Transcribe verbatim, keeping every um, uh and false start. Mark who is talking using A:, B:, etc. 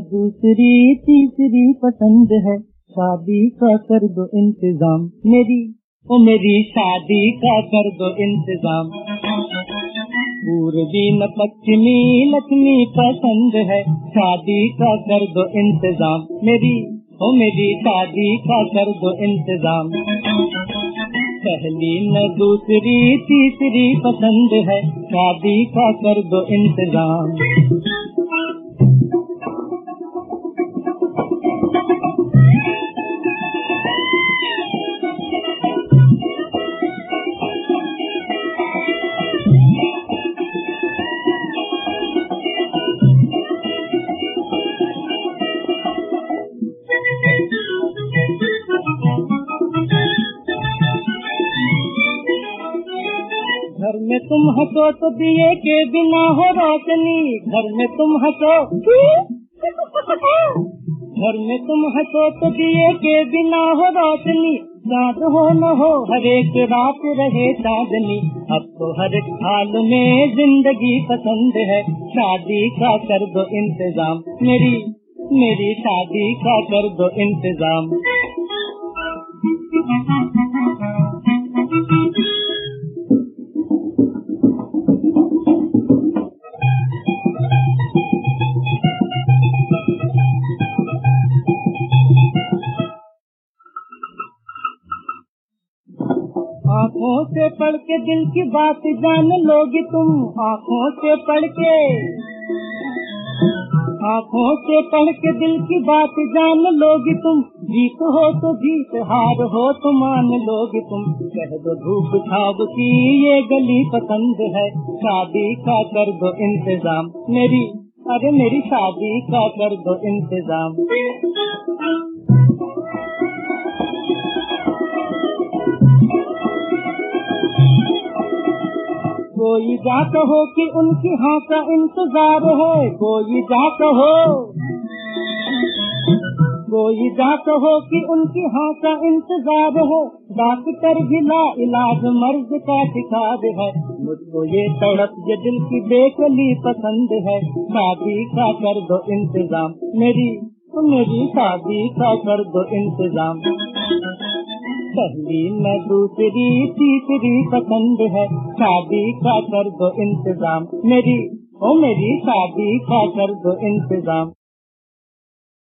A: दूसरी तीसरी पसंद है, शादी का कर दो इंतजाम मेरी, ओ मेरी शादी का कर दो इंतजाम। पूर्वी न पश्चिमी लक्ष्मी पसंद है, शादी का कर दो इंतजाम मेरी, ओ मेरी शादी का कर दो इंतजाम। पहली न दूसरी तीसरी पसंद है, शादी का कर दो इंतजाम। घर में तुम हंसो तो दिए के बिना हो रोशनी, घर में तुम हंसो घर में तुम हंसो तो दिए के बिना हो रोशनी, चाँद हो न हो हर एक रात रहे चांदनी। अब तो हर एक हाल में जिंदगी पसंद है, शादी का कर दो इंतजाम मेरी, मेरी शादी का कर दो इंतजाम। आँखों से पढ़ के दिल की बात जान लोगी तुम, आँखों से पढ़ के आँखों से पढ़ के दिल की बात जान लोगी तुम। जीत हो तो जीत, हार हो तो मान लोगी तुम। कह दो धूप छाव की ये गली पसंद है, शादी का कर दो इंतजाम मेरी, अरे मेरी शादी का कर दो इंतजाम। कोई जात हो कि उनकी हाँ का इंतजार है, कोई जात हो कोई जात हो कि उनकी हाँ का इंतजार है। डॉक्टर भी ला इलाज मर्ज का शिकार है, मुझको ये तड़प ये दिल की बेकली पसंद है, शादी का कर दो इंतजाम मेरी, मेरी शादी का कर दो इंतजाम। पहली न दूसरी तीसरी पसंद है, शादी का कर दो इंतजाम मेरी, ओ मेरी शादी का कर दो इंतजाम।